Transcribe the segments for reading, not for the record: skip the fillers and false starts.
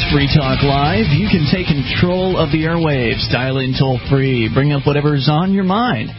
Free Talk Live. You can take control of the airwaves. Dial in toll-free. Bring up whatever's on your mind.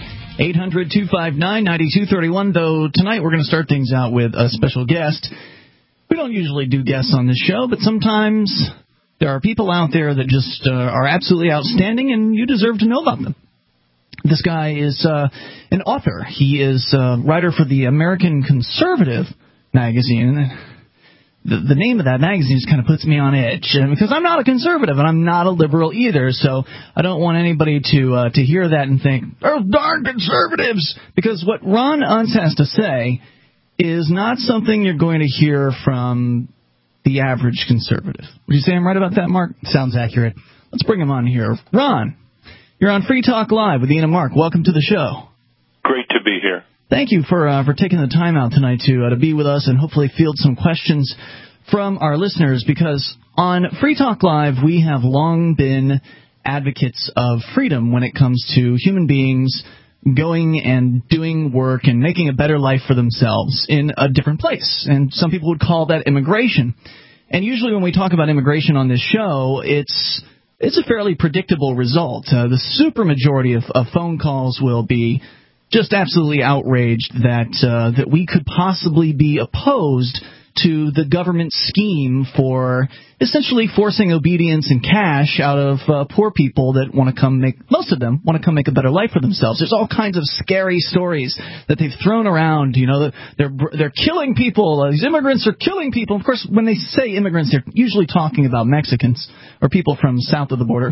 800-259-9231. Though tonight we're going to start things out with a special guest. We don't usually do guests on this show, but sometimes there are people out there that just are absolutely outstanding, and you deserve to know about them. This guy is an author. He is a writer for the American Conservative magazine. The name of that magazine just kind of puts me on edge, because I'm not a conservative and I'm not a liberal either, so I don't want anybody to hear that and think, they're darn conservatives, because what Ron Unz has to say is not something you're going to hear from the average conservative. Would you say I'm right about that, Mark? Sounds accurate. Let's bring him on here. Ron, you're on Free Talk Live with Ian and Mark. Welcome to the show. Great to be here. Thank you for taking the time out tonight to be with us and hopefully field some questions from our listeners, because on Free Talk Live we have long been advocates of freedom when it comes to human beings going and doing work and making a better life for themselves in a different place. And some people would call that immigration. And usually when we talk about immigration on this show, it's a fairly predictable result. The supermajority of phone calls will be just absolutely outraged that we could possibly be opposed to the government scheme for essentially forcing obedience and cash out of poor people that want to come make a better life for themselves. There's all kinds of scary stories that they've thrown around. You know, that they're killing people. These immigrants are killing people. Of course, when they say immigrants, they're usually talking about Mexicans or people from south of the border.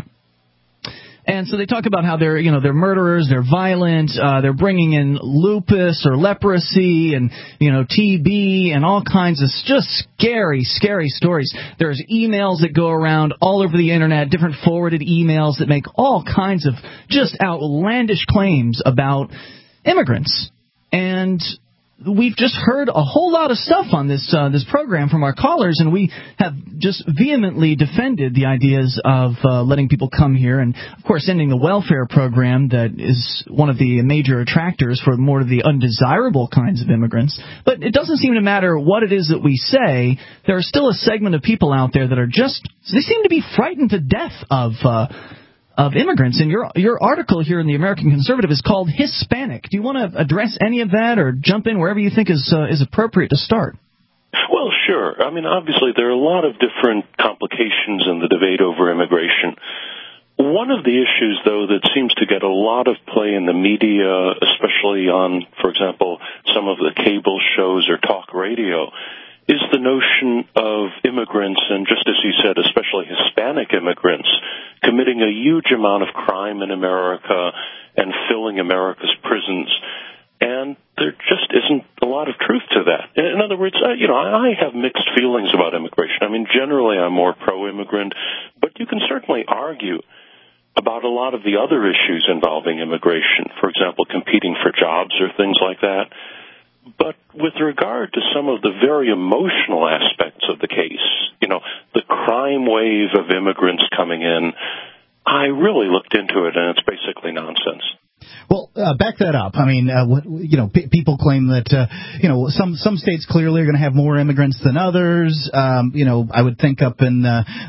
And so they talk about how they're murderers, they're violent, they're bringing in lupus or leprosy and, TB and all kinds of just scary, scary stories. There's emails that go around all over the Internet, different forwarded emails that make all kinds of just outlandish claims about immigrants. And we've just heard a whole lot of stuff on this program from our callers, and we have just vehemently defended the ideas of letting people come here and, of course, ending the welfare program that is one of the major attractors for more of the undesirable kinds of immigrants. But it doesn't seem to matter what it is that we say. There are still a segment of people out there that are they seem to be frightened to death of immigrants. And your article here in the American Conservative is called Hispanic. Do you want to address any of that or jump in wherever you think is appropriate to start? Well, sure. I mean, obviously there are a lot of different complications in the debate over immigration. One of the issues, though, that seems to get a lot of play in the media, especially on, for example, some of the cable shows or talk radio, is the notion of immigrants, and just as you said, especially Hispanic immigrants, committing a huge amount of crime in America and filling America's prisons. And there just isn't a lot of truth to that. In other words, I have mixed feelings about immigration. I mean, generally I'm more pro-immigrant, but you can certainly argue about a lot of the other issues involving immigration, for example, competing for jobs or things like that. But with regard to some of the very emotional aspects of the case, the crime wave of immigrants coming in, I really looked into it, and it's basically nonsense. Well, back that up. I mean, people claim that, some states clearly are going to have more immigrants than others. I would think up in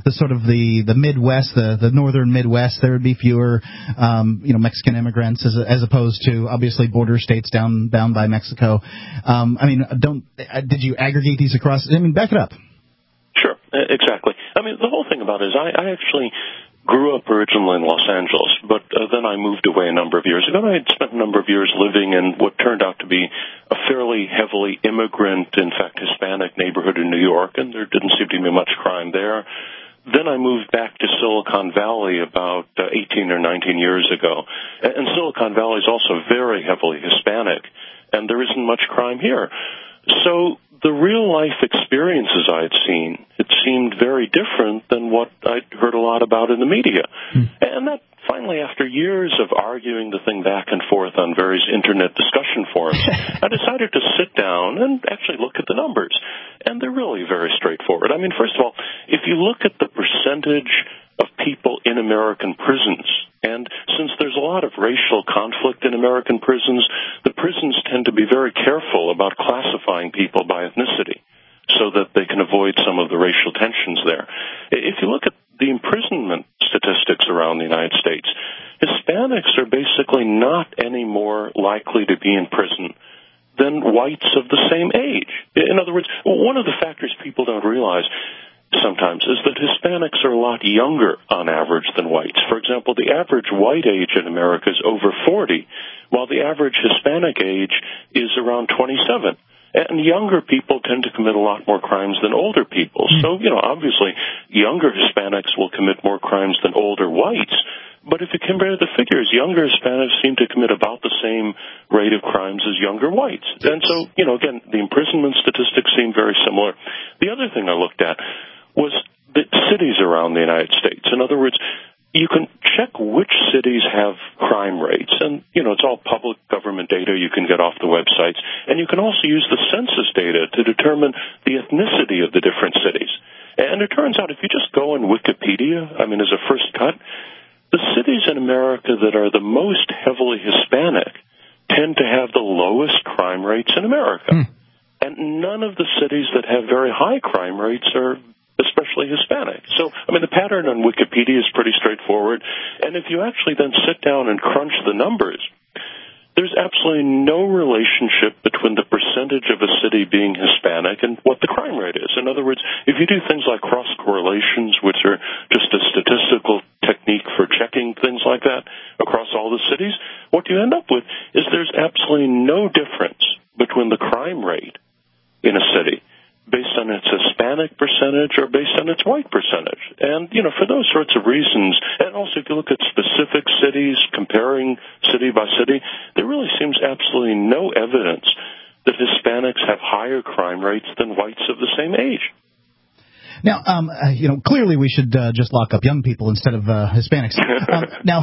the Midwest, the northern Midwest, there would be fewer, Mexican immigrants as opposed to obviously border states down by Mexico. Did you aggregate these across? I mean, back it up. Sure, exactly. I mean, the whole thing about it is I actually grew up originally in Los Angeles, but then I moved away a number of years ago. I had spent a number of years living in what turned out to be a fairly heavily immigrant, in fact, Hispanic neighborhood in New York, and there didn't seem to be much crime there. Then I moved back to Silicon Valley about 18 or 19 years ago, and Silicon Valley is also very heavily Hispanic, and there isn't much crime here. So the real-life experiences I had seen, it seemed very different than what I'd heard a lot about in the media. And that finally, after years of arguing the thing back and forth on various Internet discussion forums, I decided to sit down and actually look at the numbers. And they're really very straightforward. I mean, first of all, if you look at the percentage of people in American prisons, and since there's a lot of racial conflict in American prisons, the prisons tend to be very careful about classifying people by ethnicity so that they can avoid some of the racial tensions there. If you look at imprisonment statistics around the United States, Hispanics are basically not any more likely to be in prison than whites of the same age. In other words, one of the factors people don't realize sometimes is that Hispanics are a lot younger on average than whites. For example, the average white age in America is over 40, while the average Hispanic age is around 27. And younger people tend to commit a lot more crimes than older people. So, obviously, younger Hispanics will commit more crimes than older whites. But if you compare the figures, younger Hispanics seem to commit about the same rate of crimes as younger whites. And so, again, the imprisonment statistics seem very similar. The other thing I looked at was the cities around the United States. In other words, you can check which cities have crime rates, and, it's all public government data you can get off the websites, and you can also use the census data to determine the ethnicity of the different cities. And it turns out if you just go on Wikipedia, as a first cut, the cities in America that are the most heavily Hispanic tend to have the lowest crime rates in America. And none of the cities that have very high crime rates are especially Hispanic. So, the pattern on Wikipedia is pretty straightforward. And if you actually then sit down and crunch the numbers, there's absolutely no relationship between the percentage of a city being Hispanic and what the crime rate is. In other words, if you do things like cross-correlations, which are just a statistical technique for checking things like that across all the cities, what you end up with is there's absolutely no difference between the crime rate in a city based on its Hispanic percentage or based on its white percentage. And, for those sorts of reasons, and also if you look at specific cities, comparing city by city, there really seems absolutely no evidence that Hispanics have higher crime rates than whites of the same age. Now, clearly we should just lock up young people instead of Hispanics. Now,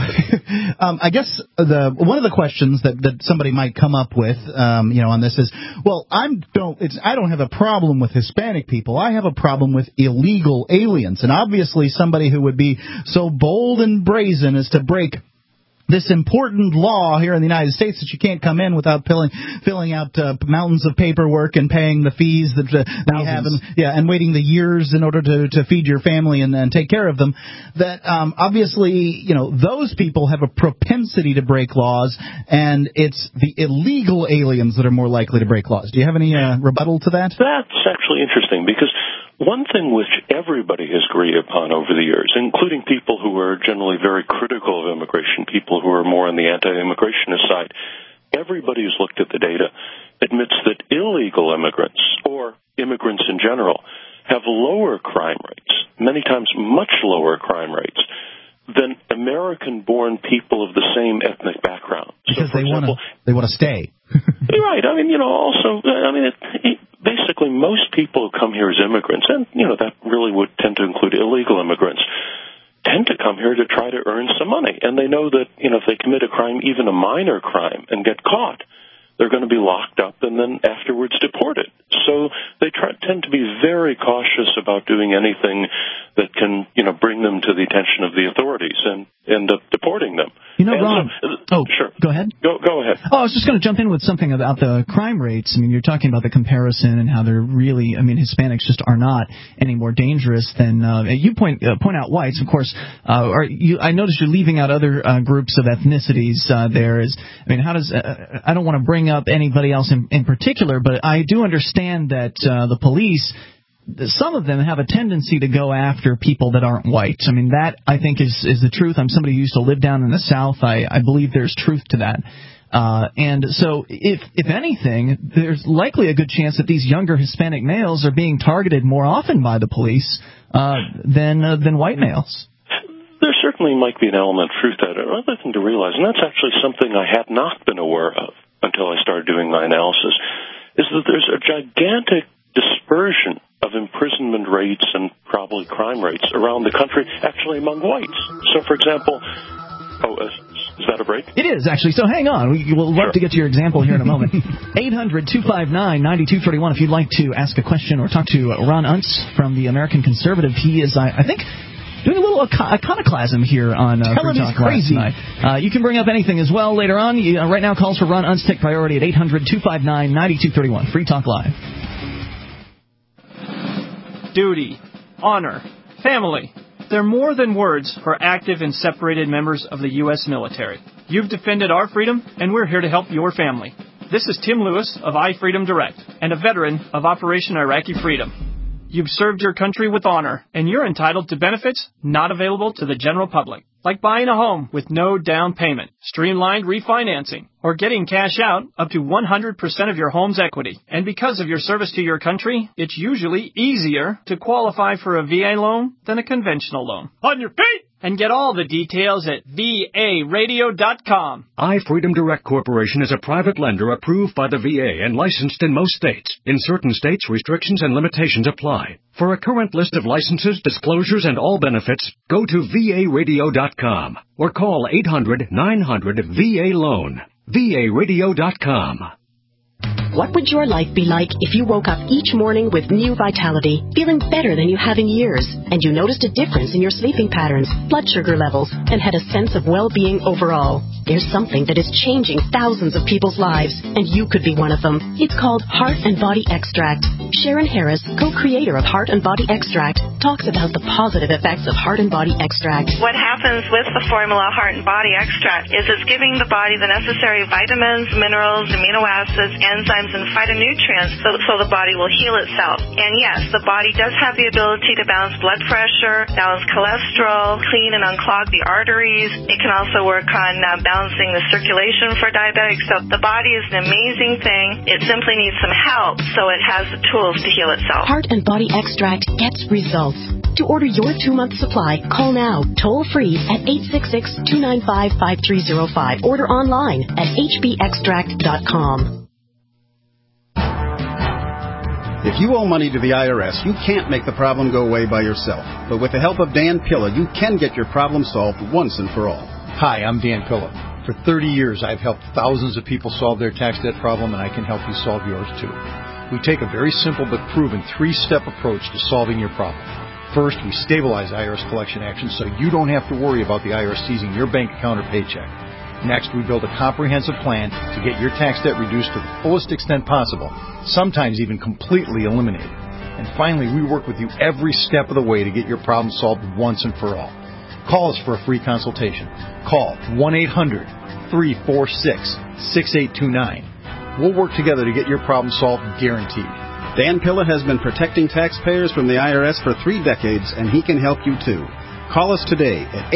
I guess one of the questions that somebody might come up with, on this is, well, I don't have a problem with Hispanic people. I have a problem with illegal aliens, and obviously somebody who would be so bold and brazen as to break this important law here in the United States that you can't come in without filling out mountains of paperwork and paying the fees that we have, and waiting the years in order to feed your family and take care of them. That obviously, those people have a propensity to break laws, and it's the illegal aliens that are more likely to break laws. Do you have any rebuttal to that? That's actually interesting because one thing which everybody has agreed upon over the years, including people who are generally very critical of immigration, people who are more on the anti-immigrationist side, everybody who's looked at the data admits that illegal immigrants, or immigrants in general, have lower crime rates, many times much lower crime rates, than American-born people of the same ethnic background. Because they want to stay. Right. Basically, most people who come here as immigrants, and, that really would tend to include illegal immigrants, tend to come here to try to earn some money. And they know that, if they commit a crime, even a minor crime, and get caught, they're going to be locked up and then afterwards deported. So they tend to be very cautious about doing anything that can, bring them to the attention of the authorities and end up deporting them. Ron. Sure. Go ahead. Go ahead. I was just going to jump in with something about the crime rates. You're talking about the comparison and how they're really, Hispanics just are not any more dangerous than, you point out whites, of course. I noticed you're leaving out other groups of ethnicities there. How does, I don't want to bring up anybody else in particular, but I do understand that the police, some of them have a tendency to go after people that aren't white. That, I think, is the truth. I'm somebody who used to live down in the South. I believe there's truth to that. And so, if anything, there's likely a good chance that these younger Hispanic males are being targeted more often by the police than white males. There certainly might be an element of truth to that. Another thing to realize, and that's actually something I had not been aware of until I started doing my analysis, is that there's a gigantic dispersion of imprisonment rates and probably crime rates around the country, actually among whites. So, for example, is that a break? It is, actually. So hang on. We'll love to get to your example here in a moment. 800-259-9231 if you'd like to ask a question or talk to Ron Unz from the American Conservative. He is, I think, doing a little iconoclasm here on Free Talk Live tonight. You can bring up anything as well later on. Right now, calls for Ron Unz take priority at 800-259-9231. Free Talk Live. Duty, honor, family. They're more than words for active and separated members of the U.S. military. You've defended our freedom, and we're here to help your family. This is Tim Lewis of iFreedom Direct, and a veteran of Operation Iraqi Freedom. You've served your country with honor, and you're entitled to benefits not available to the general public, like buying a home with no down payment, streamlined refinancing, or getting cash out up to 100% of your home's equity. And because of your service to your country, it's usually easier to qualify for a VA loan than a conventional loan. On your feet! And get all the details at VARadio.com. iFreedom Direct Corporation is a private lender approved by the VA and licensed in most states. In certain states, restrictions and limitations apply. For a current list of licenses, disclosures, and all benefits, go to VARadio.com or call 800-900-VA-LOAN. VARadio.com. What would your life be like if you woke up each morning with new vitality, feeling better than you have in years, and you noticed a difference in your sleeping patterns, blood sugar levels, and had a sense of well-being overall? There's something that is changing thousands of people's lives, and you could be one of them. It's called Heart and Body Extract. Sharon Harris, co-creator of Heart and Body Extract, talks about the positive effects of Heart and Body Extract. What happens with the formula Heart and Body Extract is it's giving the body the necessary vitamins, minerals, amino acids, enzymes, and phytonutrients so the body will heal itself. And yes, the body does have the ability to balance blood pressure, balance cholesterol, clean and unclog the arteries. It can also work on balancing the circulation for diabetics. So the body is an amazing thing. It simply needs some help, so it has the tools to heal itself. Heart and Body Extract gets results. To order your 2-month supply, call now, toll-free at 866-295-5305. Order online at hbextract.com. If you owe money to the IRS, you can't make the problem go away by yourself. But with the help of Dan Pilla, you can get your problem solved once and for all. Hi, I'm Dan Pilla. For 30 years, I've helped thousands of people solve their tax debt problem, and I can help you solve yours too. We take a very simple but proven 3-step approach to solving your problem. First, we stabilize IRS collection actions so you don't have to worry about the IRS seizing your bank account or paycheck. Next, we build a comprehensive plan to get your tax debt reduced to the fullest extent possible, sometimes even completely eliminated. And finally, we work with you every step of the way to get your problem solved once and for all. Call us for a free consultation. Call 1-800-346-6829. We'll work together to get your problem solved, guaranteed. Dan Pilla has been protecting taxpayers from the IRS for 3 decades, and he can help you too. Call us today at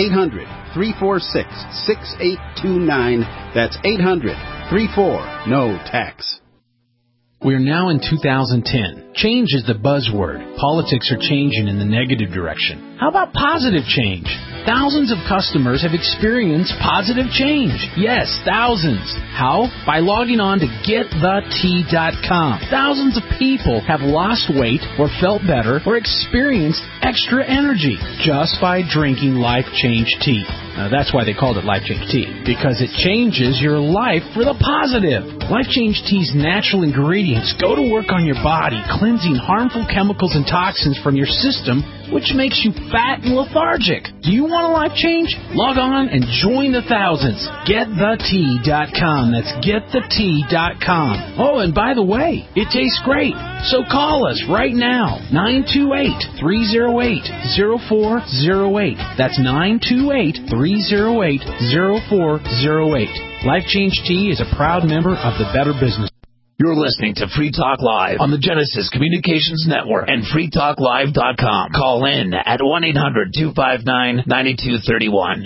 800-346-6829. That's 800-34-NO-TAX. We're now in 2010. Change is the buzzword. Politics are changing in the negative direction. How about positive change? Thousands of customers have experienced positive change. Yes, thousands. How? By logging on to GetTheT.com. Thousands of people have lost weight or felt better or experienced extra energy just by drinking Life Change Tea. That's why they called it Life Change Tea, because it changes your life for the positive. Life Change Tea's natural ingredients go to work on your body, cleansing harmful chemicals and toxins from your system, which makes you fat and lethargic. Do you want a life change? Log on and join the thousands. GetTheT.com. That's GetTheT.com. Oh, and by the way, it tastes great. So call us right now, 928-308-0408. That's 928-308-0408. Life Change Tea is a proud member of the Better Business. You're listening to Free Talk Live on the Genesis Communications Network and freetalklive.com. Call in at 1-800-259-9231.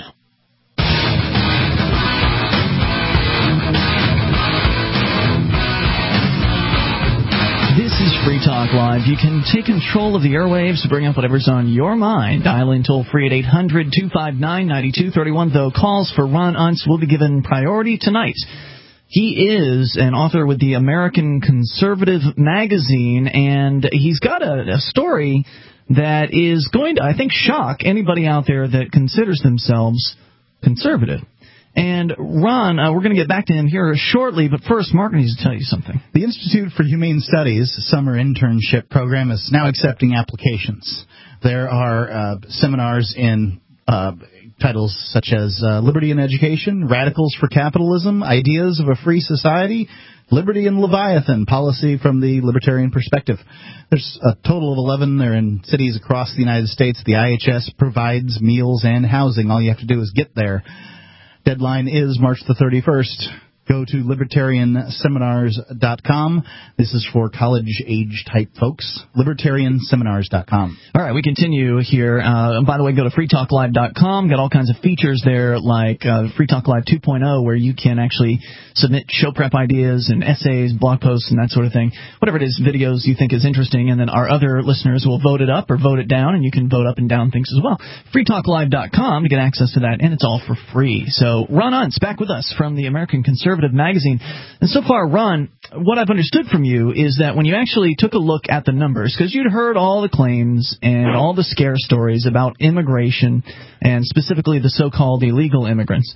This is Free Talk Live. You can take control of the airwaves to bring up whatever's on your mind. Dial in toll-free at 800-259-9231. Though calls for Ron Unz will be given priority tonight. He is an author with the American Conservative magazine, and he's got a story that is going to, I think, shock anybody out there that considers themselves conservative. And, Ron, we're going to get back to him here shortly, but first, Mark needs to tell you something. The Institute for Humane Studies summer internship program is now accepting applications. There are seminars in titles such as Liberty and Education, Radicals for Capitalism, Ideas of a Free Society, Liberty and Leviathan, policy from the libertarian perspective. There's a total of 11. They're in cities across the United States. The IHS provides meals and housing. All you have to do is get there. Deadline is March the 31st. Go to libertarianseminars.com. This is for college-age type folks. libertarianseminars.com. All right, we continue here. By the way, go to freetalklive.com. Got all kinds of features there like Free Talk Live 2.0 where you can actually submit show prep ideas and essays, blog posts, and that sort of thing. Whatever it is, videos you think is interesting, and then our other listeners will vote it up or vote it down, and you can vote up and down things as well. freetalklive.com to get access to that, and it's all for free. So Ron Unz back with us from the American Conservative Magazine. And so far, Ron, what I've understood from you is that when you actually took a look at the numbers, because you'd heard all the claims and all the scare stories about immigration and specifically the so-called illegal immigrants,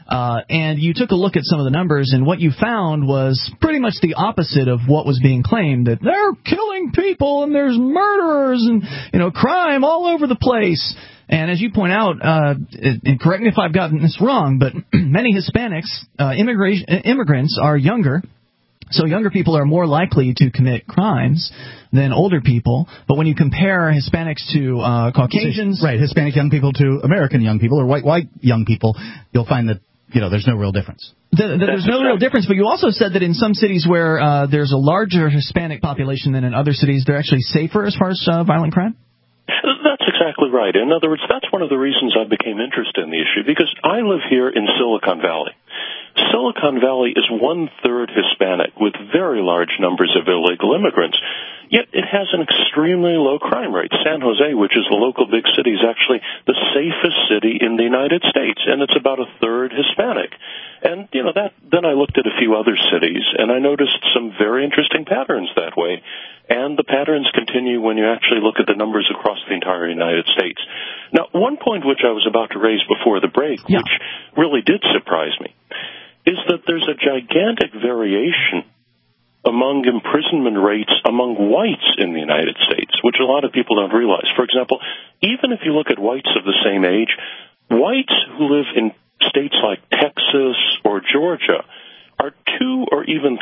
and you took a look at some of the numbers, and what you found was pretty much the opposite of what was being claimed, that they're killing people and there's murderers and, crime all over the place. And as you point out, and correct me if I've gotten this wrong, but many Hispanics, immigrants are younger, so younger people are more likely to commit crimes than older people. But when you compare Hispanics to Caucasians... Right, Hispanic young people to American young people or white young people, you'll find that there's no real difference. There's no real difference, but you also said that in some cities where there's a larger Hispanic population than in other cities, they're actually safer as far as violent crime? That's exactly right. In other words, that's one of the reasons I became interested in the issue, because I live here in Silicon Valley. Silicon Valley is 1/3 Hispanic with very large numbers of illegal immigrants, yet it has an extremely low crime rate. San Jose, which is the local big city, is actually the safest city in the United States, and it's about 1/3 Hispanic. And, then I looked at a few other cities, and I noticed some very interesting patterns that way. And the patterns continue when you actually look at the numbers across the entire United States. Now, one point which I was about to raise before the break, which really did surprise me, is that there's a gigantic variation among imprisonment rates among whites in the United States, which a lot of people don't realize. For example, even if you look at whites of the same age, whites who live in states like Texas or Georgia are 200 or even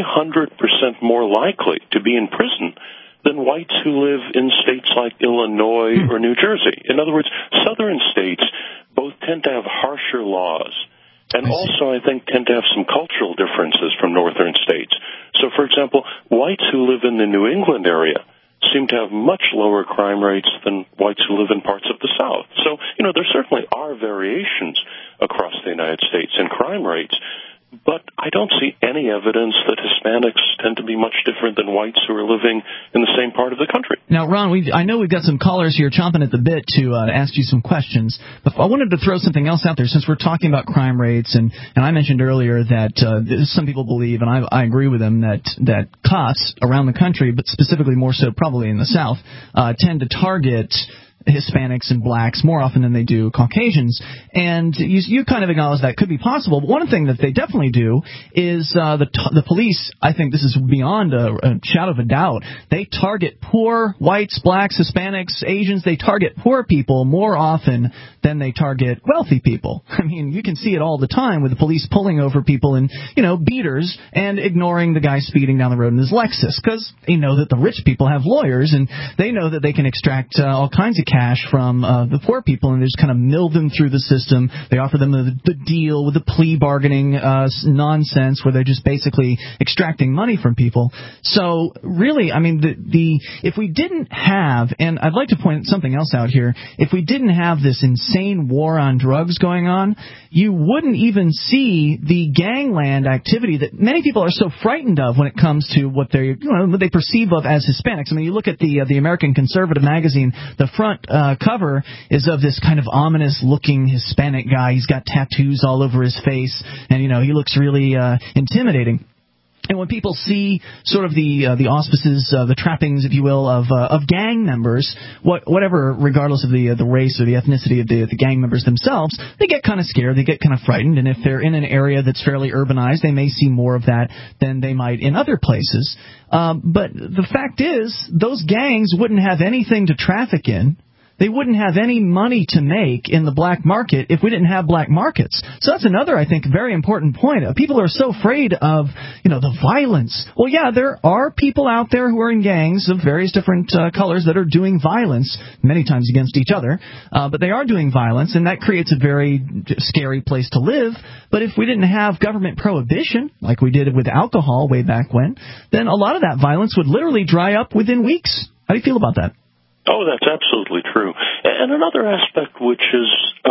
300% more likely to be in prison than whites who live in states like Illinois or New Jersey. In other words, southern states both tend to have harsher laws, and also I think tend to have some cultural differences from northern states. So, for example, whites who live in the New England area seem to have much lower crime rates than whites who live in parts of the South. So, there certainly are variations across the United States in crime rates, but I don't see any evidence that Hispanics tend to be much different than whites who are living in the same part of the country. Now, Ron, I know we've got some callers here chomping at the bit to ask you some questions, but I wanted to throw something else out there since we're talking about crime rates, and I mentioned earlier that some people believe, and I agree with them, that cops around the country, but specifically more so probably in the South, tend to target Hispanics and blacks more often than they do Caucasians. And you kind of acknowledge that could be possible. But one thing that they definitely do is the police, I think this is beyond a shadow of a doubt, they target poor whites, blacks, Hispanics, Asians. They target poor people more often than they target wealthy people. I mean, you can see it all the time with the police pulling over people in, beaters and ignoring the guy speeding down the road in his Lexus because they know that the rich people have lawyers and they know that they can extract all kinds of cash from the poor people, and they just kind of mill them through the system. They offer them the deal with the plea bargaining nonsense where they're just basically extracting money from people. So really, I mean, if we didn't have, and I'd like to point something else out here, if we didn't have this insane war on drugs going on, you wouldn't even see the gangland activity that many people are so frightened of when it comes to what they perceive of as Hispanics. I mean, you look at the American Conservative magazine, the front cover is of this kind of ominous-looking Hispanic guy. He's got tattoos all over his face, and, he looks really intimidating. And when people see sort of the auspices, the trappings, if you will, of gang members, whatever, regardless of the race or the ethnicity of the gang members themselves, they get kind of scared, they get kind of frightened, and if they're in an area that's fairly urbanized, they may see more of that than they might in other places. But the fact is, those gangs wouldn't have anything to traffic in. they wouldn't have any money to make in the black market if we didn't have black markets. So that's another, I think, very important point. People are so afraid of, the violence. Well, yeah, there are people out there who are in gangs of various different colors that are doing violence, many times against each other, but they are doing violence, and that creates a very scary place to live. But if we didn't have government prohibition, like we did with alcohol way back when, then a lot of that violence would literally dry up within weeks. How do you feel about that? Oh, that's absolutely true. And another aspect which is,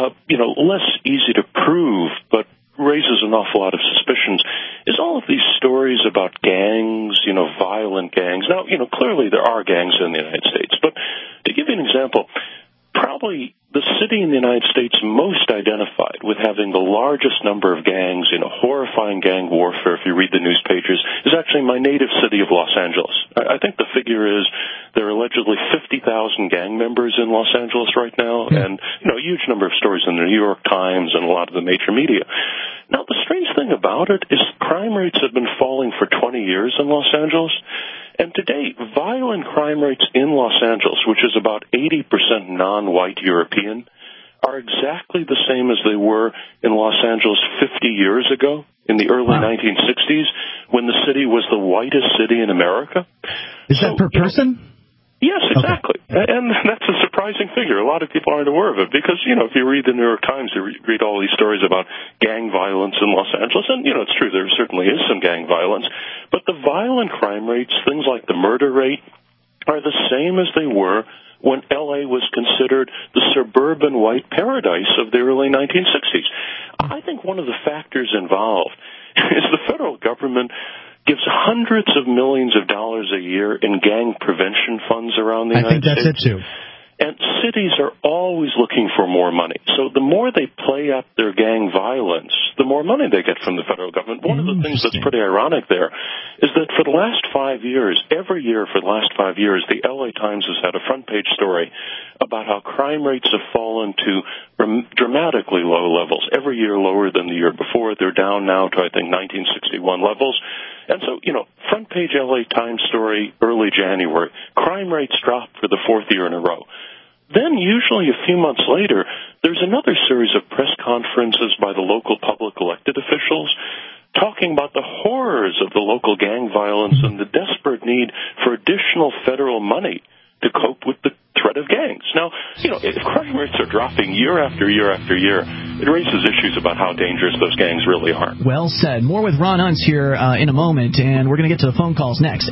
less easy to prove, but raises an awful lot of suspicions, is all of these stories about gangs, violent gangs. Now, clearly there are gangs in the United States, but to give you an example, probably the city in the United States most identified with having the largest number of gangs, horrifying gang warfare, if you read the news pages, is actually my native city of Los Angeles. I think the figure is there are allegedly 50,000 gang members in Los Angeles right now, and, a huge number of stories in the New York Times and a lot of the major media. Now, the strange thing about it is crime rates have been falling for 20 years in Los Angeles. And today, violent crime rates in Los Angeles, which is about 80% non-white European, are exactly the same as they were in Los Angeles 50 years ago, in the early 1960s, when the city was the whitest city in America. Is that per person? Yes, exactly. Okay. And that's a surprising figure. A lot of people aren't aware of it because, if you read the New York Times, you read all these stories about gang violence in Los Angeles. And, it's true, there certainly is some gang violence. But the violent crime rates, things like the murder rate, are the same as they were when L.A. was considered the suburban white paradise of the early 1960s. I think one of the factors involved is the federal government gives hundreds of millions of dollars a year in gang prevention funds around the United States. I think that's it, too. And cities are always looking for more money. So the more they play up their gang violence, the more money they get from the federal government. One of the things that's pretty ironic there is that for the last 5 years, every year for the last 5 years, the L.A. Times has had a front-page story about how crime rates have fallen to dramatically low levels. Every year lower than the year before. They're down now to, I think, 1961 levels. And so, front-page L.A. Times story early January, crime rates dropped for the fourth year in a row. Then, usually a few months later, there's another series of press conferences by the local public elected officials talking about the horrors of the local gang violence and the desperate need for additional federal money to cope with the threat of gangs. Now, if crime rates are dropping year after year after year, it raises issues about how dangerous those gangs really are. Well said. More with Ron Unz here in a moment, and we're going to get to the phone calls next.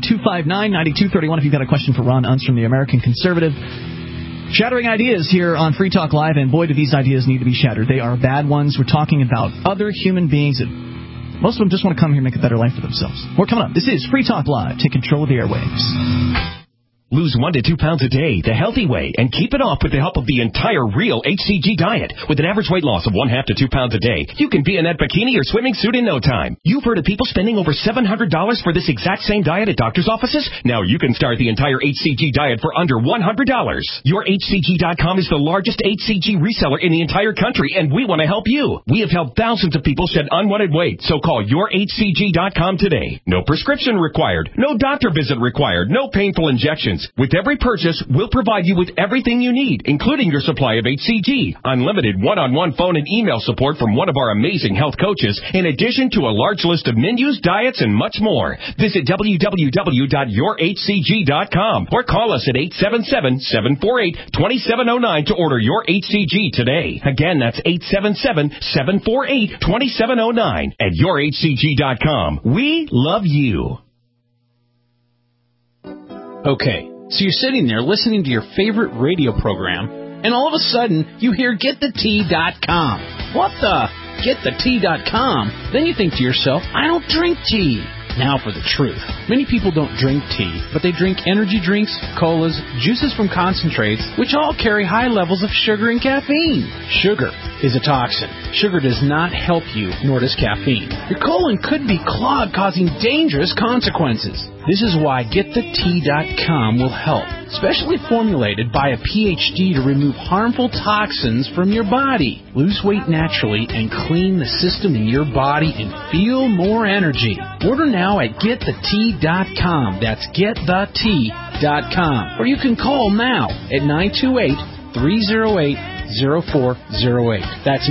800-259-9231 if you've got a question for Ron Unz from the American Conservative. Shattering ideas here on Free Talk Live, and boy, do these ideas need to be shattered. They are bad ones. We're talking about other human beings that most of them just want to come here and make a better life for themselves. More coming up. This is Free Talk Live. Take control of the airwaves. Lose 1 to 2 pounds a day the healthy way and keep it off with the help of the entire Real HCG diet. With an average weight loss of 1/2 to 2 pounds a day, you can be in that bikini or swimming suit in no time. You've heard of people spending over $700 for this exact same diet at doctor's offices? Now you can start the entire HCG diet for under $100. YourHCG.com is the largest HCG reseller in the entire country, and we want to help you. We have helped thousands of people shed unwanted weight, so call YourHCG.com today. No prescription required, no doctor visit required, no painful injections. With every purchase, we'll provide you with everything you need, including your supply of HCG, unlimited one-on-one phone and email support from one of our amazing health coaches, in addition to a large list of menus, diets, and much more. Visit www.yourhcg.com or call us at 877-748-2709 to order your HCG today. Again, that's 877-748-2709 at yourhcg.com. We love you. Okay, so you're sitting there listening to your favorite radio program, and all of a sudden, you hear GetTheTea.com. What the? GetTheTea.com? Then you think to yourself, I don't drink tea. Now for the truth. Many people don't drink tea, but they drink energy drinks, colas, juices from concentrates, which all carry high levels of sugar and caffeine. Sugar is a toxin. Sugar does not help you, nor does caffeine. Your colon could be clogged, causing dangerous consequences. This is why GetTheTea.com will help. specially formulated by a PhD to remove harmful toxins from your body. Lose weight naturally and clean the system in your body and feel more energy. Order now at GetTheT.com. That's GetTheT.com. Or you can call now at 928-308-0408. That's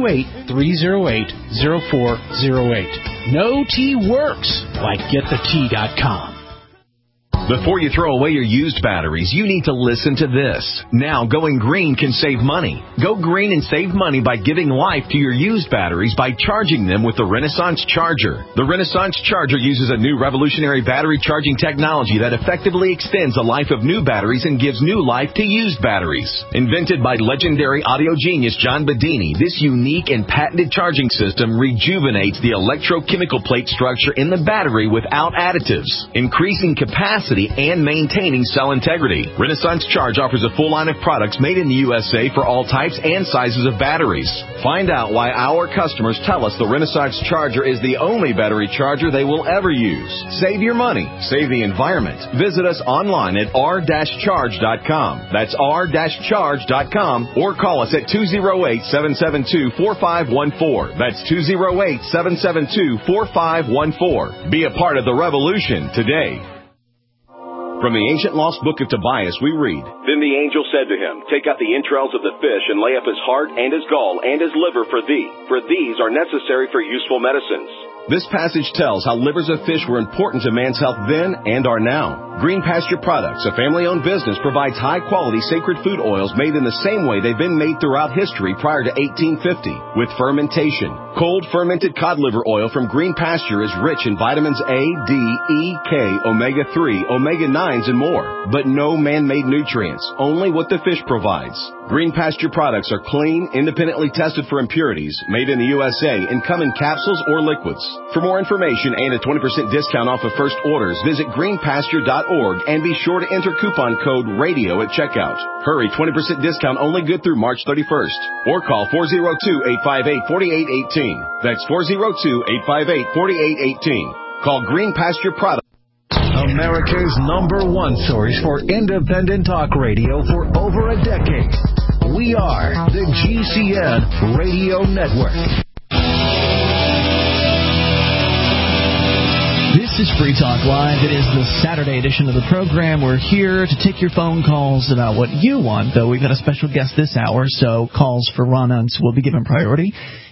928-308-0408. No tea works like GetTheT.com. Before you throw away your used batteries, you need to listen to this. Now, going green can save money. Go green and save money by giving life to your used batteries by charging them with the Renaissance Charger. The Renaissance Charger uses a new revolutionary battery charging technology that effectively extends the life of new batteries and gives new life to used batteries. Invented by legendary audio genius John Bedini, this unique and patented charging system rejuvenates the electrochemical plate structure in the battery without additives, increasing capacity and maintaining cell integrity. Renaissance Charge offers a full line of products made in the USA for all types and sizes of batteries. Find out why our customers tell us the Renaissance Charger is the only battery charger they will ever use. Save your money. Save the environment. Visit us online at r-charge.com. That's r-charge.com, or call us at 208-772-4514. That's 208-772-4514. Be a part of the revolution today. From the ancient lost book of Tobias, we read, Then the angel said to him, Take out the entrails of the fish, and lay up his heart, and his gall, and his liver for thee, for these are necessary for useful medicines. This passage tells how livers of fish were important to man's health then and are now. Green Pasture Products, a family-owned business, provides high-quality sacred food oils made in the same way they've been made throughout history prior to 1850, with fermentation. Cold fermented cod liver oil from Green Pasture is rich in vitamins A, D, E, K, omega-3, omega-9s, and more. But no man-made nutrients, only what the fish provides. Green Pasture products are clean, independently tested for impurities, made in the USA, and come in capsules or liquids. For more information and a 20% discount off of first orders, visit greenpasture.org and be sure to enter coupon code RADIO at checkout. Hurry, 20% discount only good through March 31st. Or call 402-858-4818. That's 402-858-4818. Call Green Pasture Products. America's #1 source for independent talk radio for over a decade. We are the GCN Radio Network. This is Free Talk Live. It is the Saturday edition of the program. We're here to take your phone calls about what you want, though we've got a special guest this hour, so calls for Ron Unz will be given priority.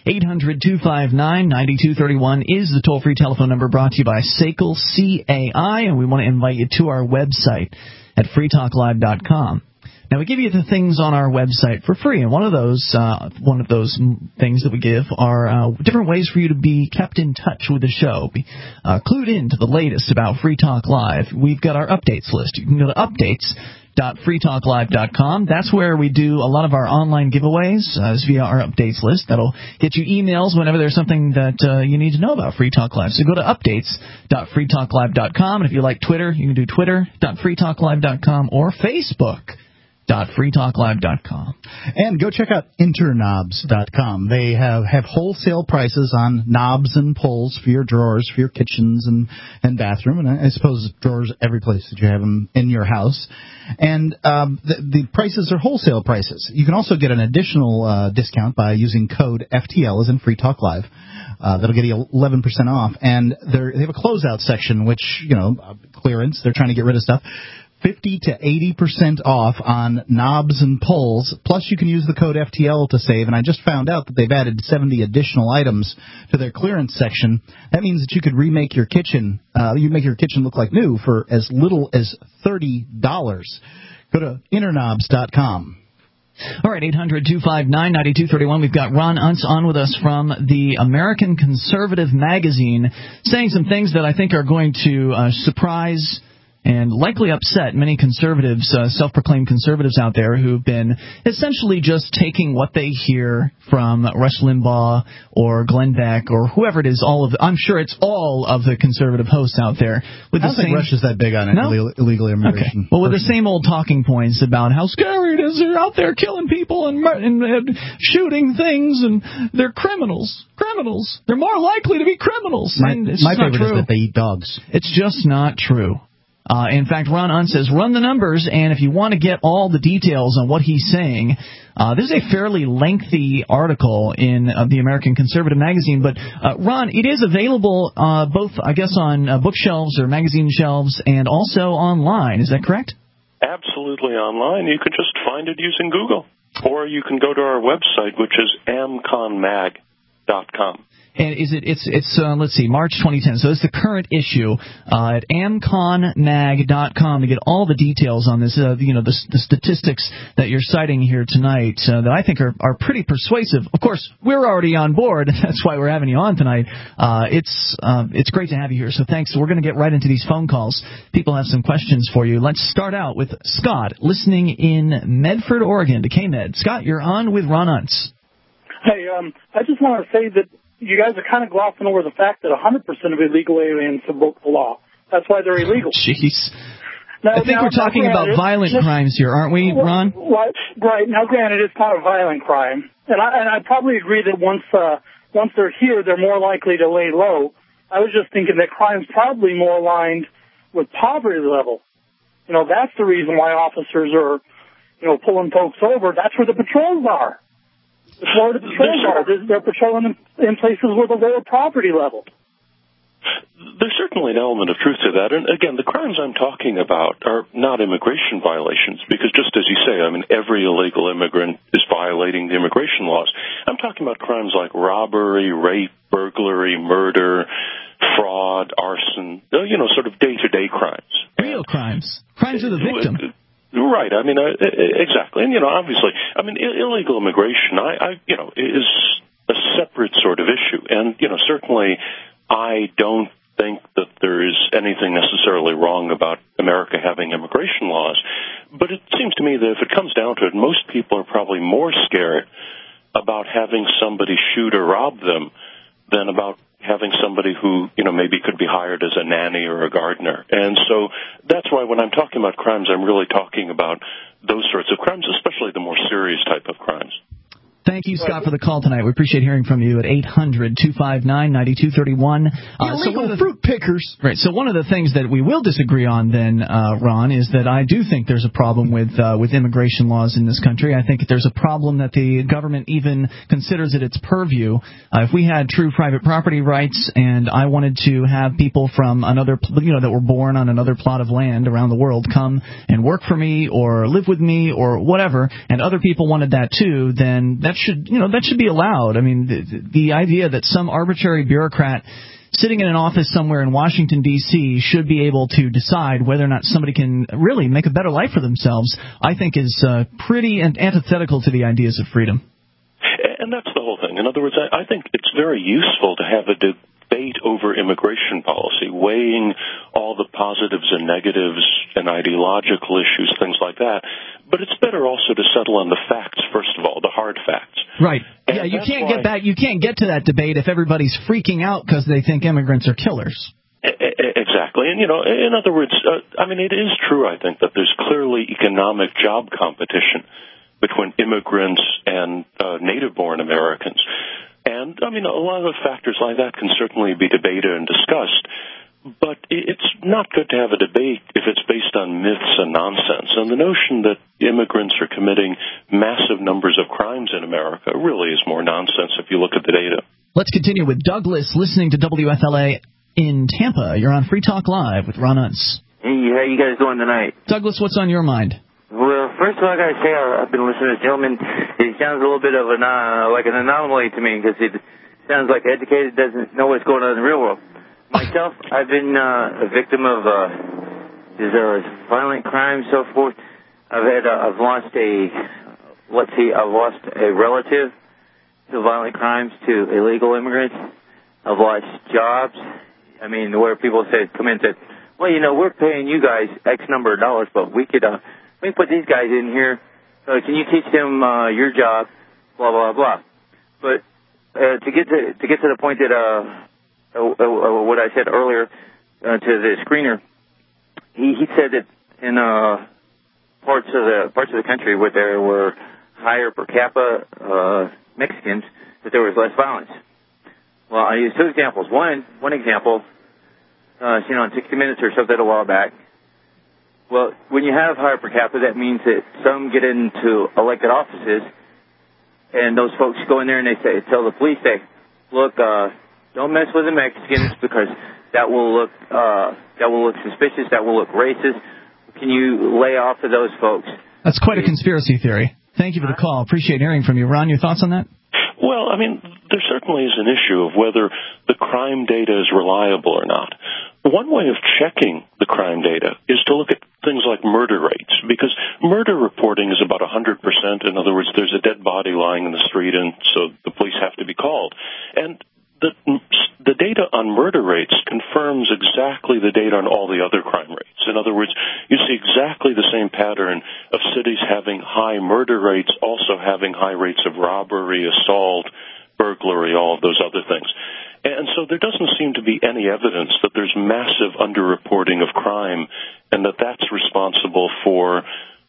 800-259-9231 is the toll-free telephone number, brought to you by SACL CAI, and we want to invite you to our website at freetalklive.com. Now, we give you the things on our website for free, and one of those things that we give are different ways for you to be kept in touch with the show, be clued in to the latest about Free Talk Live. We've got our updates list. You can go to updates.freetalklive.com. That's where we do a lot of our online giveaways via our updates list. That'll get you emails whenever there's something that you need to know about Free Talk Live. So go to updates.freetalklive.com, and if you like Twitter, you can do twitter.freetalklive.com or Facebook.freetalklive.com. And go check out interknobs.com. They have wholesale prices on knobs and pulls for your drawers, for your kitchens and bathroom, and I suppose drawers every place that you have them in your house. And the prices are wholesale prices. You can also get an additional discount by using code FTL, as in Free Talk Live. That'll get you 11% off. And they have a closeout section, which, clearance. They're trying to get rid of stuff. 50 to 80% off on knobs and pulls, plus you can use the code FTL to save, and I just found out that they've added 70 additional items to their clearance section. That means that you could remake your kitchen, you make your kitchen look like new for as little as $30. Go to interknobs.com. All right, 800-259-9231. We've got Ron Unz on with us from the American Conservative magazine, saying some things that I think are going to surprise and likely upset many conservatives, self-proclaimed conservatives out there who've been essentially just taking what they hear from Rush Limbaugh or Glenn Beck or whoever it is. I'm sure it's all of the conservative hosts out there. I don't think Rush is that big on illegal immigration. Okay. Well, with the same old talking points about how scary it is, they're out there killing people and shooting things, and they're criminals. They're more likely to be criminals. My favorite is that they eat dogs. It's just not true. In fact, Ron Unz says, run the numbers, and if you want to get all the details on what he's saying, this is a fairly lengthy article in the American Conservative magazine, but Ron, it is available both, I guess, on bookshelves or magazine shelves and also online. Is that correct? Absolutely online. You can just find it using Google, or you can go to our website, which is amconmag.com. And is it's let's see, March 2010. So it's the current issue at amconmag.com to get all the details on this. The statistics that you're citing here tonight that I think are pretty persuasive. Of course, we're already on board. That's why we're having you on tonight. It's great to have you here. So thanks. We're going to get right into these phone calls. People have some questions for you. Let's start out with Scott, listening in Medford, Oregon, to KMED. Scott, you're on with Ron Unz. Hey, I just want to say that you guys are kind of glossing over the fact that 100% of illegal aliens have broke the law. That's why they're illegal. Jeez. I think we're talking about violent crimes here, aren't we, Ron? Right. Now, granted, it's not a violent crime. And I probably agree that once they're here, they're more likely to lay low. I was just thinking that crime's probably more aligned with poverty level. That's the reason why officers are, pulling folks over. That's where the patrols are. The Florida patrols are. They're patrolling in places with a lower poverty level. There's certainly an element of truth to that. And again, the crimes I'm talking about are not immigration violations, because just as you say, every illegal immigrant is violating the immigration laws. I'm talking about crimes like robbery, rape, burglary, murder, fraud, arson, sort of day-to-day crimes. Real crimes. Crimes of the victim. Right. Exactly. And, obviously, illegal immigration, is a separate sort of issue. And, certainly I don't think that there is anything necessarily wrong about America having immigration laws. But it seems to me that if it comes down to it, most people are probably more scared about having somebody shoot or rob them than about having somebody who, maybe could be hired as a nanny or a gardener. And so that's why when I'm talking about crimes, I'm really talking about those sorts of crimes, especially the more serious type of crimes. Thank you, Scott, for the call tonight. We appreciate hearing from you at 800-259-9231. Illegal fruit pickers. Right. So one of the things that we will disagree on then, Ron, is that I do think there's a problem with immigration laws in this country. I think there's a problem that the government even considers it its purview. If we had true private property rights and I wanted to have people from another, that were born on another plot of land around the world come and work for me or live with me or whatever, and other people wanted that too, then that should be allowed. The idea that some arbitrary bureaucrat sitting in an office somewhere in Washington, D.C. should be able to decide whether or not somebody can really make a better life for themselves, I think is pretty antithetical to the ideas of freedom. And that's the whole thing. In other words, I think it's very useful to have a debate over immigration policy, weighing all the positives and negatives and ideological issues, things like that. But it's better also to settle on the facts, first of all, the hard facts. Right. Yeah, you can't get to that debate if everybody's freaking out because they think immigrants are killers. Exactly. And, in other words, it is true, I think, that there's clearly economic job competition between immigrants and native-born Americans. And, a lot of factors like that can certainly be debated and discussed. But it's not good to have a debate if it's based on myths and nonsense. And the notion that immigrants are committing massive numbers of crimes in America really is more nonsense if you look at the data. Let's continue with Douglas, listening to WFLA in Tampa. You're on Free Talk Live with Ron Unz. Hey, how you guys doing tonight? Douglas, what's on your mind? Well, first of all, I got to say, I've been listening to this gentleman. He sounds a little bit of like an anomaly to me, because he sounds like educated, doesn't know what's going on in the real world. Myself, I've been a victim of violent crime, so forth. I've lost a relative to violent crimes, to illegal immigrants. I've lost jobs. Where people come in and said, well, we're paying you guys X number of dollars, but we could put these guys in here. Can you teach them your job? Blah blah blah. But to get to the point that what I said earlier to the screener, he said that in parts of the country where there were higher per capita Mexicans, that there was less violence. Well, I used two examples. One example, on 60 Minutes or something a while back, Well, when you have higher per capita, that means that some get into elected offices, and those folks go in there and they tell the police, look, don't mess with the Mexicans because that will look suspicious, that will look racist. Can you lay off of those folks? That's quite a conspiracy theory. Thank you for the call. Appreciate hearing from you. Ron, your thoughts on that? Well, I mean, there certainly is an issue of whether the crime data is reliable or not. One way of checking the crime data is to look at things like murder rates, because murder reporting is about 100%. In other words, there's a dead body lying in the street, and so the police have to be called. And the data on murder rates confirms exactly the data on all the other crime rates. In other words, you see exactly the same pattern of cities having high murder rates, also having high rates of robbery, assault, burglary, all of those other things. And so there doesn't seem to be any evidence that there's massive underreporting of crime and that that's responsible for,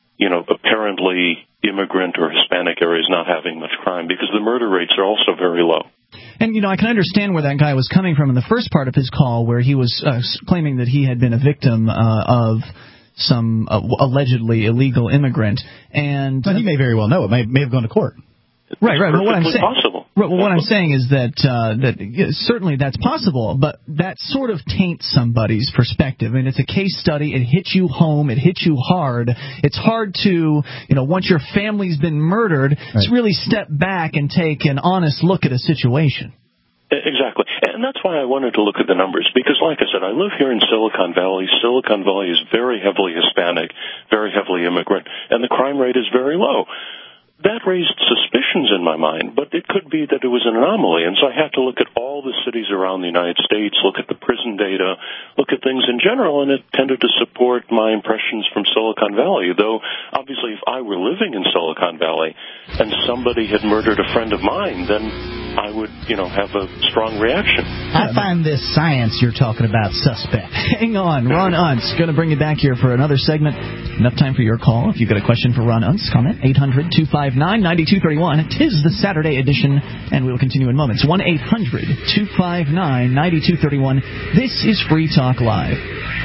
apparently immigrant or Hispanic areas not having much crime, because the murder rates are also very low. And, I can understand where that guy was coming from in the first part of his call, where he was claiming that he had been a victim of some allegedly illegal immigrant. And he may very well know. It may have gone to court. Right. Well, what I'm saying is that certainly that's possible, but that sort of taints somebody's perspective. I mean, it's a case study. It hits you home. It hits you hard. It's hard to, once your family's been murdered, to really step back and take an honest look at a situation. Exactly. And that's why I wanted to look at the numbers, because like I said, I live here in Silicon Valley. Silicon Valley is very heavily Hispanic, very heavily immigrant, and the crime rate is very low. That raised suspicions in my mind, but it could be that it was an anomaly, and so I had to look at all the cities around the United States, look at the prison data, look at things in general, and it tended to support my impressions from Silicon Valley, though obviously if I were living in Silicon Valley and somebody had murdered a friend of mine, then I would, have a strong reaction. I find this science you're talking about suspect. Hang on. Ron Unz, going to bring you back here for another segment. Enough time for your call. If you've got a question for Ron Unz, comment 800-259-9231. Tis the Saturday edition, and we will continue in moments. 1-800-259-9231. This is Free Talk Live.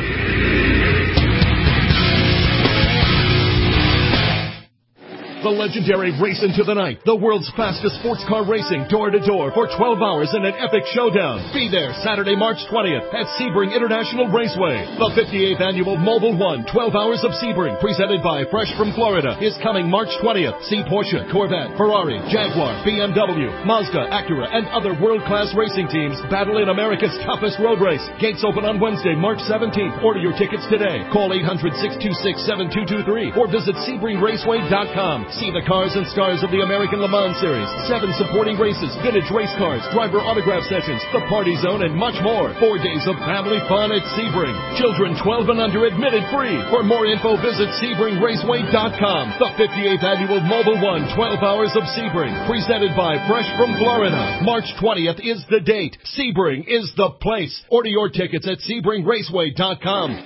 The legendary Race Into the Night, the world's fastest sports car racing door-to-door for 12 hours in an epic showdown. Be there Saturday, March 20th at Sebring International Raceway. The 58th annual Mobil 1 12 Hours of Sebring, presented by Fresh from Florida, is coming March 20th. See Porsche, Corvette, Ferrari, Jaguar, BMW, Mazda, Acura, and other world-class racing teams battle in America's toughest road race. Gates open on Wednesday, March 17th. Order your tickets today. Call 800-626-7223 or visit SebringRaceway.com. See the cars and stars of the American Le Mans Series, 7 supporting races, vintage race cars, driver autograph sessions, the party zone, and much more. 4 days of family fun at Sebring. Children 12 and under admitted free. For more info, visit SebringRaceway.com. The 58th annual Mobil 1 12 Hours of Sebring, presented by Fresh from Florida. March 20th is the date. Sebring is the place. Order your tickets at SebringRaceway.com.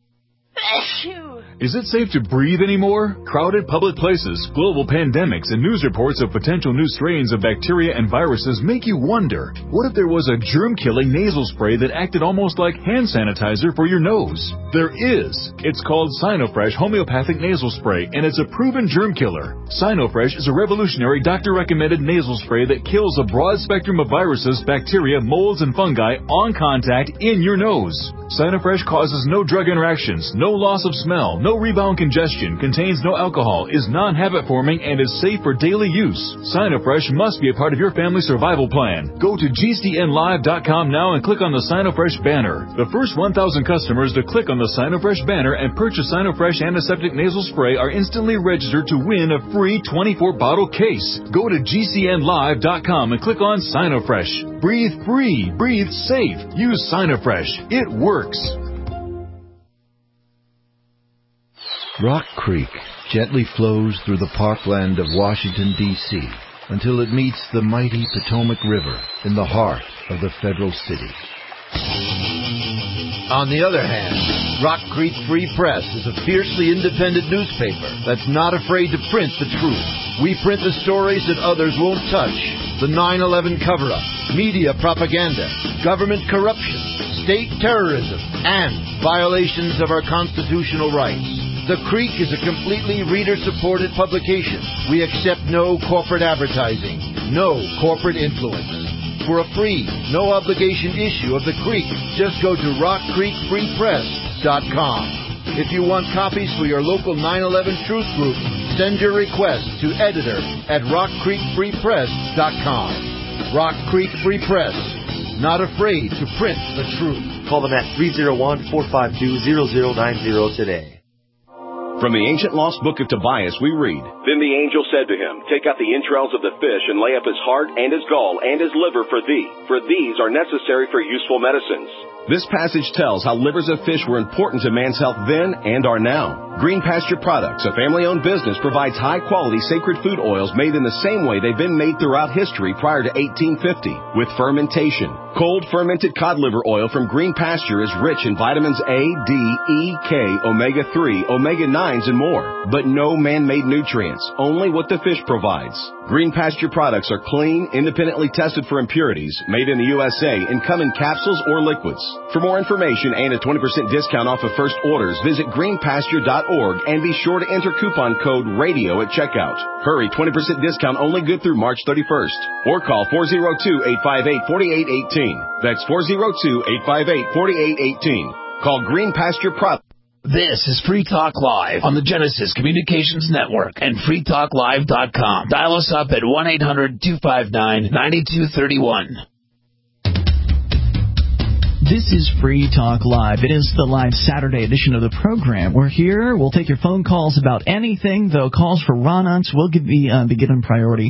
Is it safe to breathe anymore? Crowded public places, global pandemics, and news reports of potential new strains of bacteria and viruses make you wonder, what if there was a germ-killing nasal spray that acted almost like hand sanitizer for your nose? There is. It's called Sinofresh Homeopathic Nasal Spray, and it's a proven germ killer. Sinofresh is a revolutionary doctor-recommended nasal spray that kills a broad spectrum of viruses, bacteria, molds, and fungi on contact in your nose. Sinofresh causes no drug interactions, no loss of smell, no rebound congestion, contains no alcohol, is non-habit forming, and is safe for daily use. Sinofresh must be a part of your family survival plan. Go to GCNlive.com now and click on the Sinofresh banner. The first 1,000 customers to click on the Sinofresh banner and purchase Sinofresh Antiseptic Nasal Spray are instantly registered to win a free 24-bottle case. Go to GCNlive.com and click on Sinofresh. Breathe free. Breathe safe. Use Sinofresh. It works. Rock Creek gently flows through the parkland of Washington, D.C., until it meets the mighty Potomac River in the heart of the federal city. On the other hand, Rock Creek Free Press is a fiercely independent newspaper that's not afraid to print the truth. We print the stories that others won't touch. The 9/11 cover-up, media propaganda, government corruption, state terrorism, and violations of our constitutional rights. The Creek is a completely reader-supported publication. We accept no corporate advertising, no corporate influence. For a free, no-obligation issue of The Creek, just go to rockcreekfreepress.com. If you want copies for your local 9/11 Truth Group, send your request to editor@rockcreekfreepress.com. Rock Creek Free Press, not afraid to print the truth. Call them at 301-452-0090 today. From the ancient lost book of Tobias, we read, Then the angel said to him, Take out the entrails of the fish and lay up his heart and his gall and his liver for thee, for these are necessary for useful medicines. This passage tells how livers of fish were important to man's health then and are now. Green Pasture Products, a family-owned business, provides high-quality sacred food oils made in the same way they've been made throughout history prior to 1850, with fermentation. Cold fermented cod liver oil from Green Pasture is rich in vitamins A, D, E, K, omega-3, omega-9s, and more. But no man-made nutrients, only what the fish provides. Green Pasture products are clean, independently tested for impurities, made in the USA, and come in capsules or liquids. For more information and a 20% discount off of first orders, visit greenpasture.org and be sure to enter coupon code RADIO at checkout. Hurry, 20% discount only good through March 31st. Or call 402-858-4818. That's 402-858-4818. Call Green Pasture Products. This is Free Talk Live on the Genesis Communications Network and freetalklive.com. Dial us up at 1-800-259-9231. This is Free Talk Live. It is the live Saturday edition of the program. We're here. We'll take your phone calls about anything, though calls for Ron Unz will be given priority.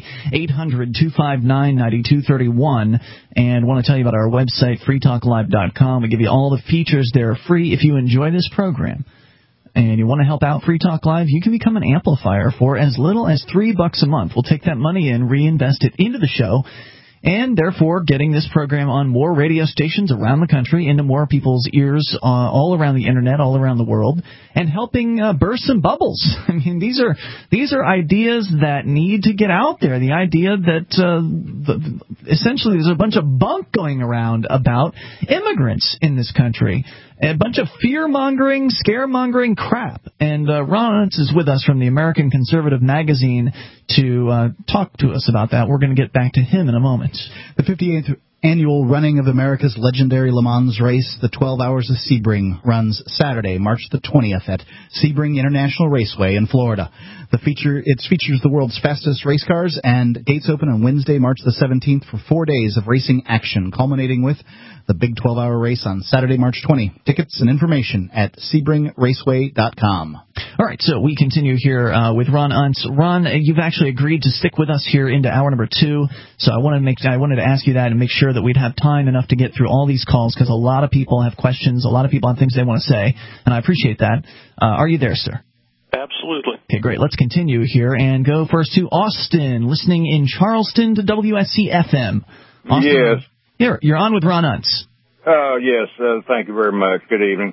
800-259-9231. And want to tell you about our website, freetalklive.com. We give you all the features there free if you enjoy this program. And you want to help out Free Talk Live, you can become an amplifier for as little as $3 a month. We'll take that money and reinvest it into the show, and therefore getting this program on more radio stations around the country, into more people's ears all around the Internet, all around the world, and helping burst some bubbles. I mean, these are ideas that need to get out there. The idea that essentially there's a bunch of bunk going around about immigrants in this country. A bunch of fear-mongering, scare-mongering crap. And Ron Unz is with us from the American Conservative Magazine to talk to us about that. We're going to get back to him in a moment. The 58th annual running of America's legendary Le Mans race, the 12 Hours of Sebring, runs Saturday, March the 20th at Sebring International Raceway in Florida. It features the world's fastest race cars, and gates open on Wednesday, March the 17th for 4 days of racing action, culminating with the big 12-hour race on Saturday, March 20. Tickets and information at SebringRaceway.com. All right, so we continue here with Ron Unz. Ron, you've actually agreed to stick with us here into hour number 2, so I wanted to ask you that and make sure that we'd have time enough to get through all these calls, because a lot of people have questions, a lot of people have things they want to say, and I appreciate that. Are you there, sir? Absolutely. Okay, great. Let's continue here and go first to Austin, listening in Charleston to WSC-FM. Austin, yes. You're on with Ron Unz. Yes, thank you very much. Good evening.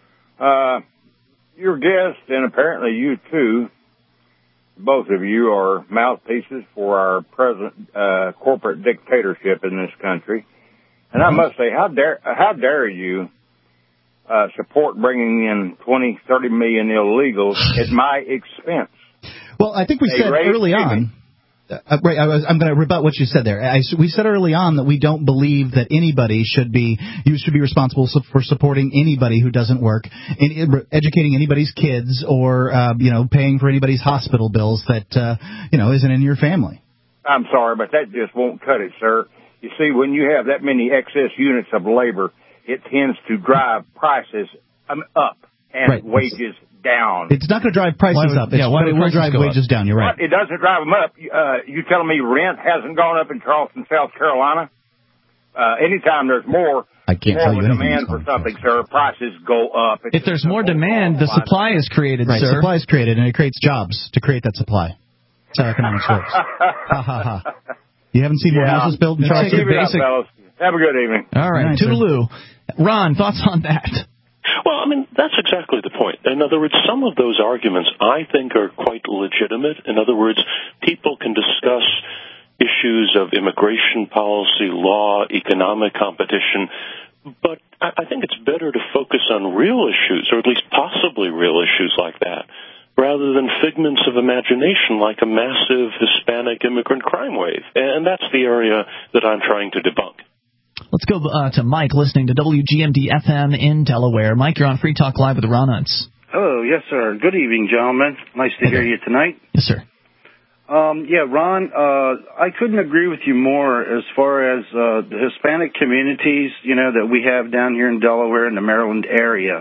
Your guest, and apparently you too, both of you are mouthpieces for our present corporate dictatorship in this country. And I must say, how dare you support bringing in 20, 30 million illegals at my expense? Well, I think we said early on. I'm going to rebut what you said there. We said early on that we don't believe that anybody should be responsible for supporting anybody who doesn't work, educating anybody's kids, or paying for anybody's hospital bills that isn't in your family. I'm sorry, but that just won't cut it, sir. You see, when you have that many excess units of labor, it tends to drive prices up and wages down. It's not going to drive prices up. It will drive wages down. You're right. It doesn't drive them up. You telling me rent hasn't gone up in Charleston, South Carolina? Anytime there's more demand for something, sir, prices go up. If there's more demand, the supply is created, right, sir. Supply is created, and it creates jobs to create that supply. That's how economics works. Ha, ha, ha. You haven't seen more houses built in Charleston? Have a good evening. All right, toodaloo. Ron, thoughts on that? Well, I mean, that's exactly the point. In other words, some of those arguments I think are quite legitimate. In other words, people can discuss issues of immigration policy, law, economic competition, but I think it's better to focus on real issues, or at least possibly real issues like that, rather than figments of imagination like a massive Hispanic immigrant crime wave. And that's the area that I'm trying to debunk. Let's go to Mike, listening to WGMD-FM in Delaware. Mike, you're on Free Talk Live with Ron Unz. Oh, yes, sir. Good evening, gentlemen. Nice to hear you tonight. Yes, sir. Yeah, Ron, I couldn't agree with you more as far as the Hispanic communities, that we have down here in Delaware and the Maryland area.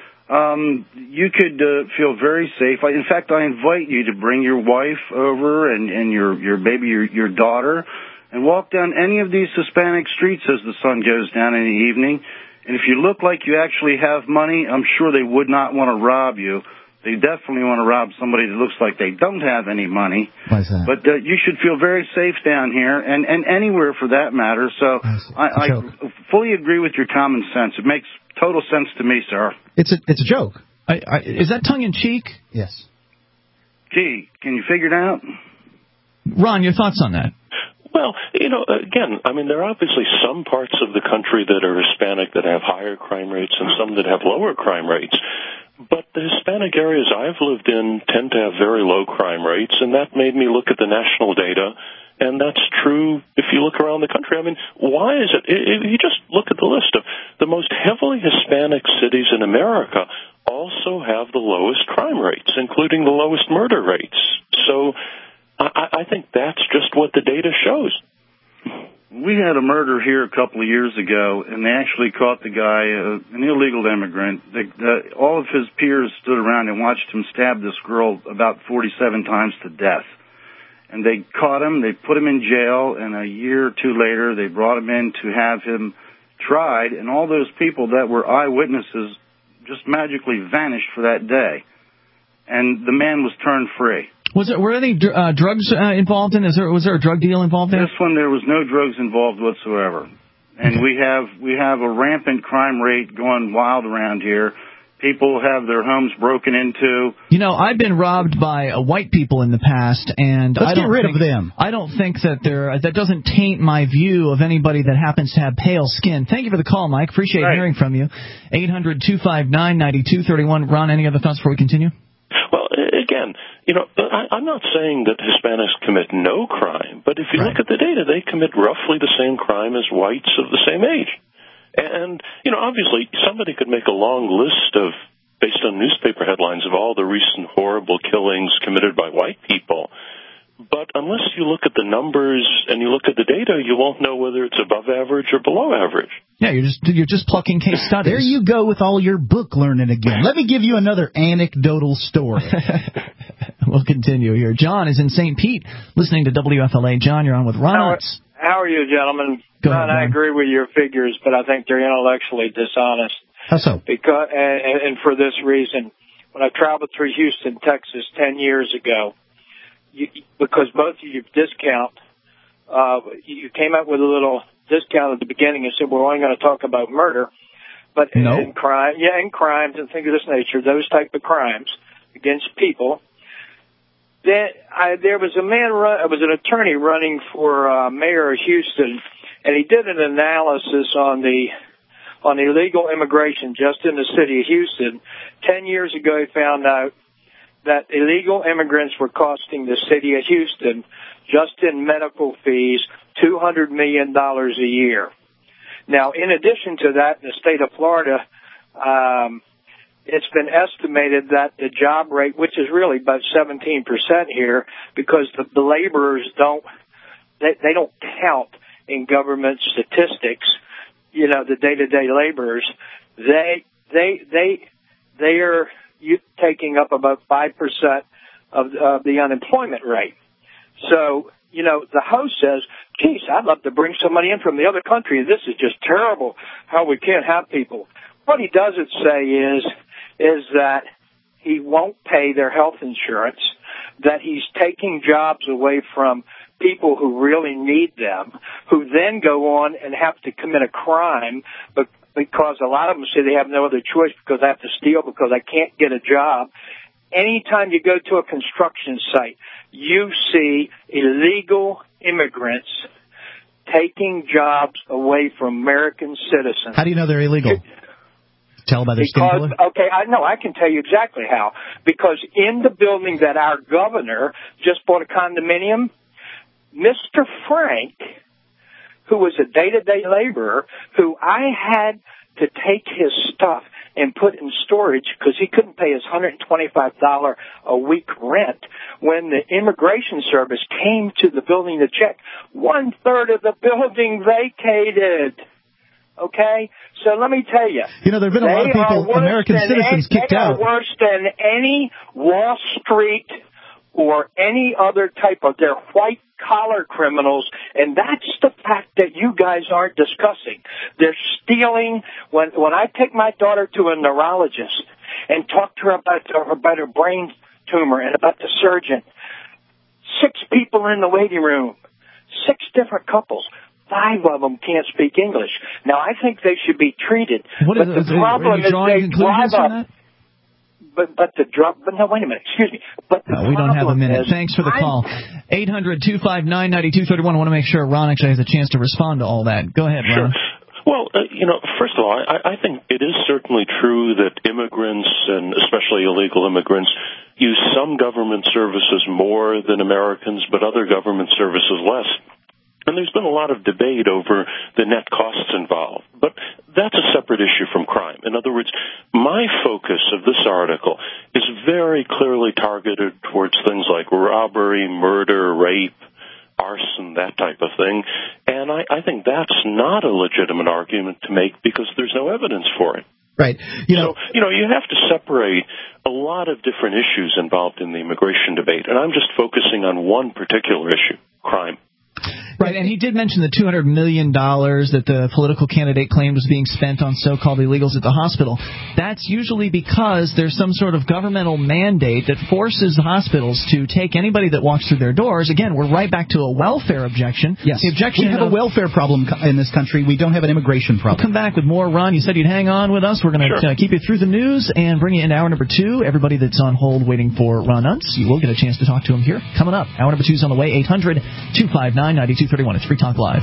You could feel very safe. In fact, I invite you to bring your wife over and your baby, your daughter, and walk down any of these Hispanic streets as the sun goes down in the evening. And if you look like you actually have money, I'm sure they would not want to rob you. They definitely want to rob somebody that looks like they don't have any money. Why is that? But you should feel very safe down here and anywhere for that matter. So I fully agree with your common sense. It makes total sense to me, sir. It's a joke. Is that tongue-in-cheek? Yes. Gee, can you figure it out? Ron, your thoughts on that? Well, again, I mean, there are obviously some parts of the country that are Hispanic that have higher crime rates and some that have lower crime rates. But the Hispanic areas I've lived in tend to have very low crime rates, and that made me look at the national data, and that's true if you look around the country. I mean, why is it? If you just look at the list of the most heavily Hispanic cities in America also have the lowest crime rates, including the lowest murder rates. So I think that's just what the data shows. We had a murder here a couple of years ago, and they actually caught the guy, an illegal immigrant. All of his peers stood around and watched him stab this girl about 47 times to death. And they caught him, they put him in jail, and a year or two later they brought him in to have him tried, and all those people that were eyewitnesses just magically vanished for that day. And the man was turned free. Were any drugs involved in this? Was there a drug deal involved there? This one, there was no drugs involved whatsoever. And okay. we have a rampant crime rate going wild around here. People have their homes broken into. I've been robbed by white people in the past, and Let's get rid of them. I don't think that that doesn't taint my view of anybody that happens to have pale skin. Thank you for the call, Mike. Appreciate hearing from you. 800-259-9231. Ron, any other thoughts before we continue? Well, again, I'm not saying that Hispanics commit no crime, but if you look at the data, they commit roughly the same crime as whites of the same age. And, obviously, somebody could make a long list based on newspaper headlines of all the recent horrible killings committed by white people. But unless you look at the numbers and you look at the data, you won't know whether it's above average or below average. Yeah, you're just plucking case studies. There you go with all your book learning again. Let me give you another anecdotal story. We'll continue here. John is in St. Pete, listening to WFLA. John, you're on with Ron Unz. How are you, gentlemen? Go ahead, Ron, I agree with your figures, but I think they're intellectually dishonest. How so? Because, and for this reason, when I traveled through Houston, Texas 10 years ago, because both of you discount, you came up with a little discount at the beginning and said, we're only going to talk about murder. But in crime, in crimes and things of this nature, those type of crimes against people, there was a man, was an attorney running for mayor of Houston, and he did an analysis on illegal immigration just in the city of Houston. 10 years ago, he found out that illegal immigrants were costing the city of Houston, just in medical fees, $200 million a year. Now, in addition to that, in the state of Florida, it's been estimated that the job rate, which is really about 17% here, because the laborers don't count in government statistics, the day-to-day laborers. They are taking up about 5% of the unemployment rate. So, the host says, geez, I'd love to bring somebody in from the other country. This is just terrible how we can't have people. What he doesn't say is that he won't pay their health insurance, that he's taking jobs away from people who really need them, who then go on and have to commit a crime because a lot of them say they have no other choice because I have to steal because I can't get a job. Anytime you go to a construction site, you see illegal immigrants taking jobs away from American citizens. How do you know they're illegal? Tell by their skin color? Okay, I can tell you exactly how. Because in the building that our governor just bought a condominium, Mr. Frank, who was a day-to-day laborer, who I had to take his stuff and put in storage because he couldn't pay his $125 a week rent. When the immigration service came to the building to check, 1/3 of the building vacated. Okay? So let me tell you. You know, there have been a lot of people, American citizens, kicked out. They are worse than any Wall Street or any other type of, they're white-collar criminals, and that's the fact that you guys aren't discussing. They're stealing. When I take my daughter to a neurologist and talk to her about her brain tumor and about the surgeon, 6 people in the waiting room, 6 different couples. 5 of them can't speak English. Now, I think they should be treated. What but is the problem is they drive up. That? But no, wait a minute. Excuse me. But we don't have a minute. Thanks for the call. 800-259-9231. I want to make sure Ron actually has a chance to respond to all that. Go ahead, Ron. Sure. Well, first of all, I think it is certainly true that immigrants, and especially illegal immigrants, use some government services more than Americans, but other government services less. And there's been a lot of debate over the net costs involved. But that's a separate issue from crime. In other words, my focus of this article is very clearly targeted towards things like robbery, murder, rape, arson, that type of thing. And I think that's not a legitimate argument to make because there's no evidence for it. Right. You have to separate a lot of different issues involved in the immigration debate. And I'm just focusing on one particular issue, crime. Right, and he did mention the $200 million that the political candidate claimed was being spent on so-called illegals at the hospital. That's usually because there's some sort of governmental mandate that forces hospitals to take anybody that walks through their doors. Again, we're right back to a welfare objection. Yes, the objection we have a welfare problem in this country. We don't have an immigration problem. We'll come back with more. Ron, you said you'd hang on with us. We're going to keep you through the news and bring you into hour number 2. Everybody that's on hold waiting for Ron Unz, you will get a chance to talk to him here. Coming up, hour number 2 is on the way. 800-259-9231. It's Free Talk Live.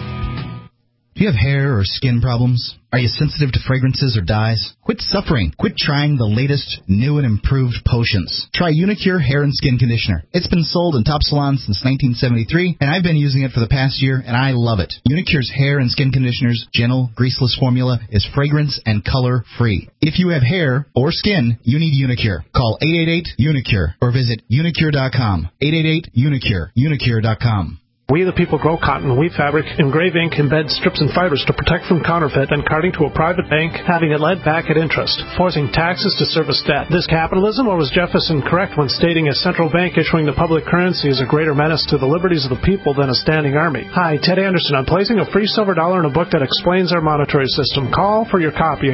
Do you have hair or skin problems? Are you sensitive to fragrances or dyes? Quit suffering. Quit trying the latest, new and improved potions. Try Unicure Hair and Skin Conditioner. It's been sold in top salons since 1973, and I've been using it for the past year, and I love it. Unicure's Hair and Skin Conditioner's gentle, greaseless formula is fragrance and color-free. If you have hair or skin, you need Unicure. Call 888-UNICURE or visit unicure.com. 888-UNICURE. Unicure.com. We the people grow cotton, weave fabric, engrave ink, embed strips and fibers to protect from counterfeit and carting to a private bank, having it lent back at interest, forcing taxes to service debt. This capitalism, or was Jefferson correct when stating a central bank issuing the public currency is a greater menace to the liberties of the people than a standing army? Hi, Ted Anderson. I'm placing a free silver dollar in a book that explains our monetary system. Call for your copy,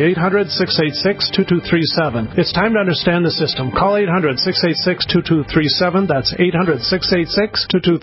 800-686-2237. It's time to understand the system. Call 800-686-2237. That's 800-686-2237.